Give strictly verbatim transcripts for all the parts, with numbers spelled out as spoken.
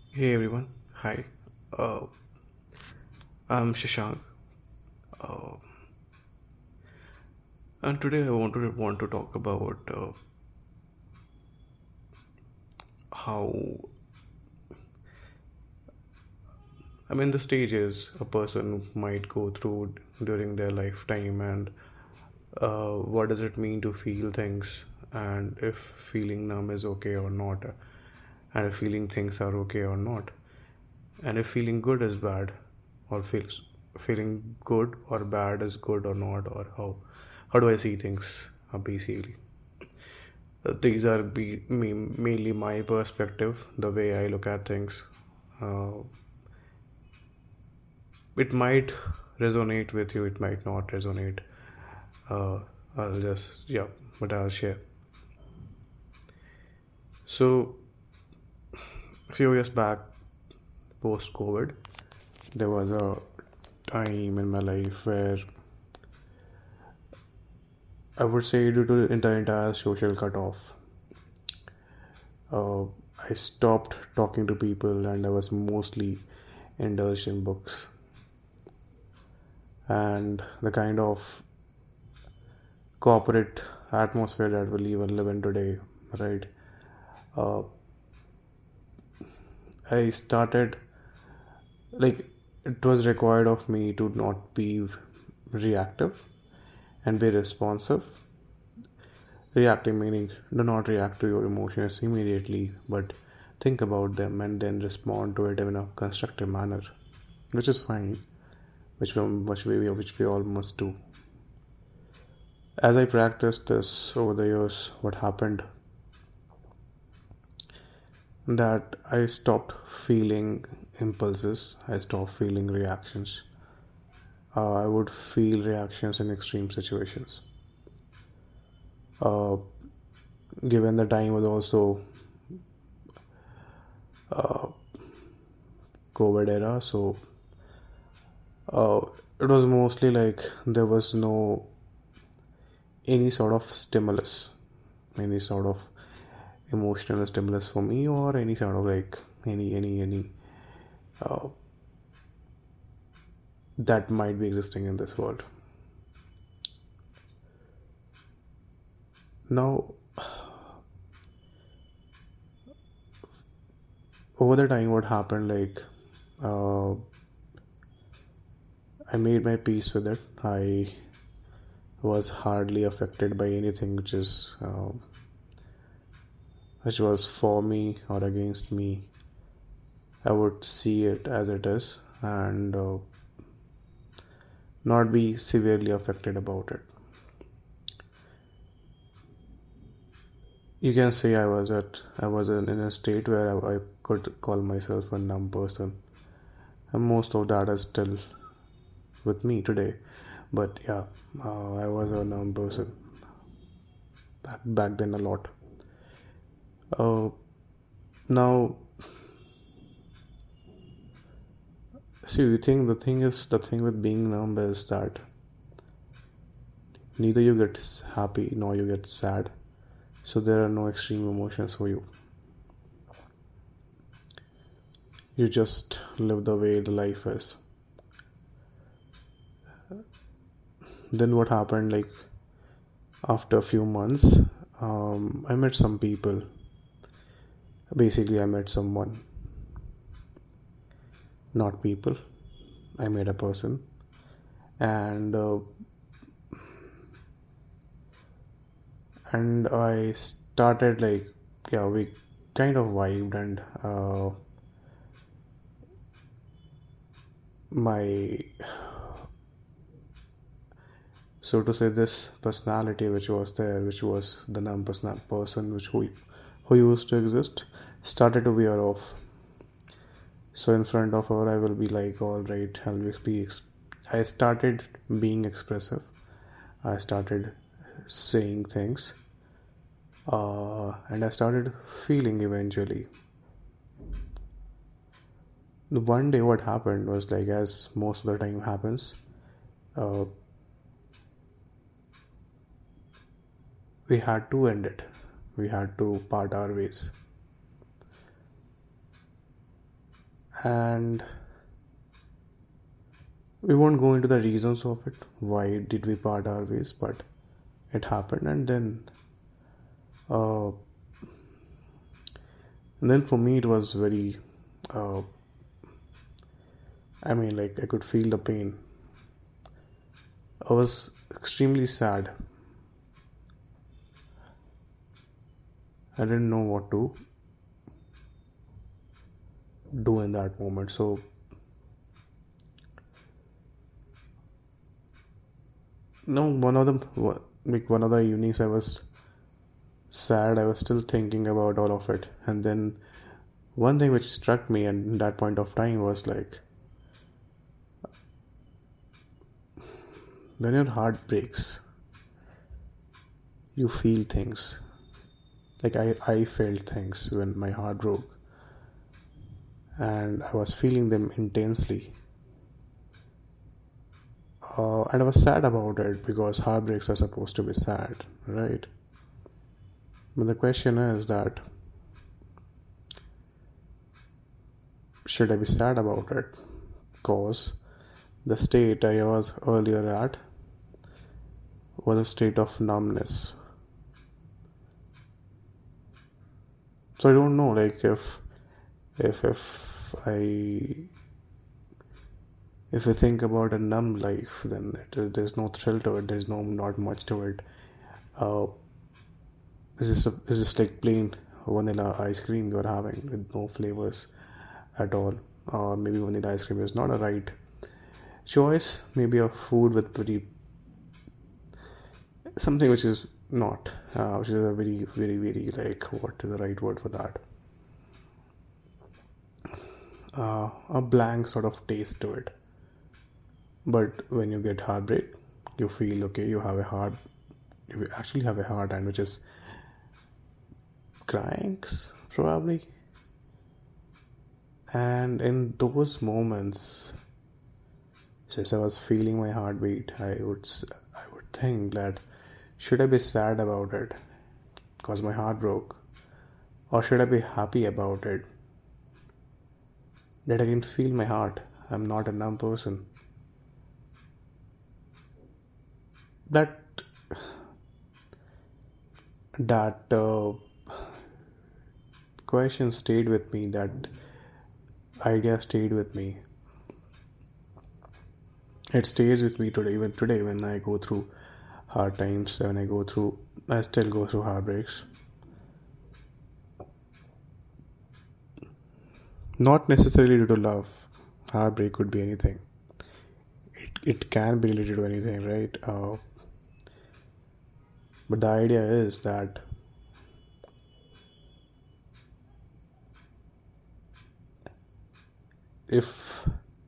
Hey everyone, hi. Uh, I'm Shashank, uh, and today I want to want to talk about uh, how I mean the stages a person might go through during their lifetime, and uh, what does it mean to feel things, and if feeling numb is okay or not, and if feeling things are okay or not, and if feeling good is bad, or feels feeling good or bad is good or not, or how how do I see things, uh, basically. Uh, these are be, me, mainly my perspective, the way I look at things. Uh, it might resonate with you, it might not resonate. Uh, I'll just, yeah, but I'll share. So, a few years back, post COVID, there was a time in my life where I would say, due to the entire social cutoff, uh, I stopped talking to people and I was mostly indulged in books. And the kind of corporate atmosphere that we live, live in today, right? Uh, I started, like, it was required of me to not be reactive and be responsive. Reactive meaning do not react to your emotions immediately, but think about them and then respond to it in a constructive manner, which is fine, which we, which we, which we all must do. As I practiced this over the years, what happened that I stopped feeling impulses, I stopped feeling reactions. Uh, I would feel reactions in extreme situations. Uh, Given the time was also uh, COVID era, so uh, it was mostly like there was no any sort of stimulus, any sort of emotional stimulus for me, or any sort of like any any any uh, that might be existing in this world. Now, over the time, what happened, like, uh, I made my peace with it. I was hardly affected by anything which is uh, which was for me or against me. I would see it as it is and uh, not be severely affected about it. You can say I was at I was in, in a state where I, I could call myself a numb person, and most of that is still with me today. But yeah, uh, I was a numb person back, back then a lot. Uh, Now, see, you think the thing is the thing with being numb is that neither you get happy nor you get sad, so there are no extreme emotions for you. You just live the way the life is. Then what happened? Like, after a few months, um, I met some people. Basically, I met someone, not people. I met a person, and uh, and I started, like, yeah, we kind of vibed, and uh, my so to say, this personality which was there, which was the numb person, person which who who used to exist, started to wear off. So in front of her, I will be like, all right, I'll be. Ex-. I started being expressive. I started saying things, uh, and I started feeling eventually. The one day, what happened was, like, as most of the time happens, uh, we had to end it. We had to part our ways. And we won't go into the reasons of it, why did we part our ways, but it happened. And then uh, and then for me it was very uh, I mean, like, I could feel the pain. I was extremely sad. I didn't know what to do in that moment. So no, one of the like one of the evenings I was sad. I was still thinking about all of it, and then one thing which struck me at that point of time was like, when your heart breaks, you feel things. Like I, I felt things when my heart broke, and I was feeling them intensely. Uh, and I was sad about it because heartbreaks are supposed to be sad, right? But the question is that, should I be sad about it? Because the state I was earlier at was a state of numbness. So I don't know, like, if if if I if I think about a numb life, then it, there's no thrill to it. There's no not much to it. Uh, is this a, is this like plain vanilla ice cream you're having with no flavors at all? Or maybe vanilla ice cream is not a right choice. Maybe a food with pretty something which is not, uh, which is a very very very like, what is the right word for that? Uh, a blank sort of taste to it. But when you get heartbreak, you feel okay. You have a heart. You actually have a heart, and which is cranks probably. And in those moments, since I was feeling my heartbeat, I would I would think that, should I be sad about it because my heart broke, or should I be happy about it that I can feel my heart? I'm not a numb person. That that uh, question stayed with me. That idea stayed with me. It stays with me today. Even today, when I go through hard times, when I go through, I still go through heartbreaks. Not necessarily due to love. Heartbreak could be anything. It it can be related to anything, right? Uh, but the idea is that if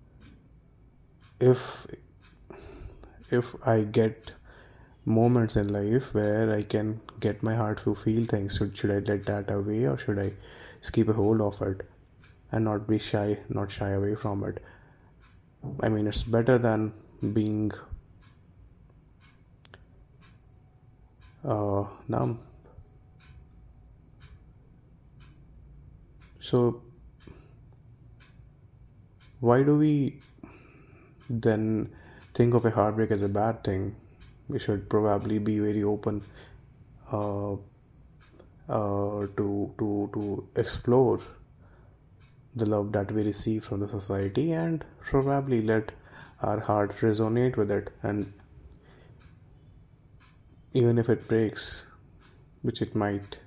if if I get moments in life where I can get my heart to feel things, should, should I let that away, or should I keep a hold of it and not be shy, not shy away from it? I mean, it's better than being uh, numb. So why do we then think of a heartbreak as a bad thing? We should probably be very open uh, uh, to to to explore the love that we receive from the society, and probably let our heart resonate with it. And even if it breaks, which it might,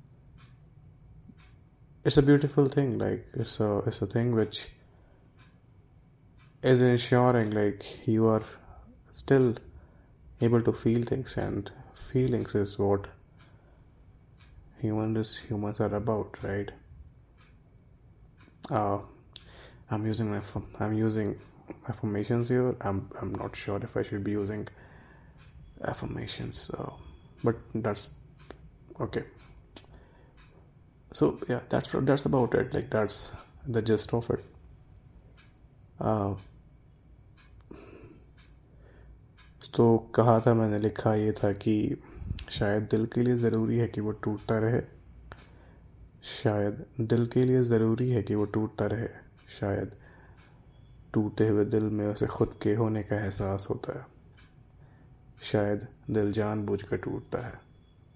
it's a beautiful thing. Like, it's a it's a thing which is ensuring, like, you are still able to feel things, and feelings is what humans humans are about, right? Uh, I'm using my I'm using affirmations here. I'm I'm not sure if I should be using affirmations, uh, but that's okay. So yeah, that's that's about it. Like, that's the gist of it. Uh, तो कहा था मैंने, लिखा ये था कि शायद दिल के लिए ज़रूरी है कि वो टूटता रहे शायद दिल के लिए ज़रूरी है कि वो टूटता रहे शायद टूटे हुए दिल में उसे खुद के होने का एहसास होता है। शायद दिल जानबूझकर टूटता है।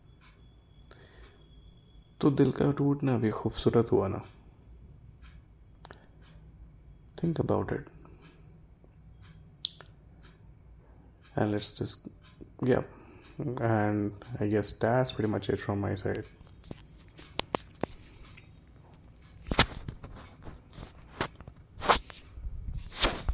तो दिल का टूटना भी खूबसूरत हुआ ना। Think about it and let's just, yeah, and I guess that's pretty much it from my side.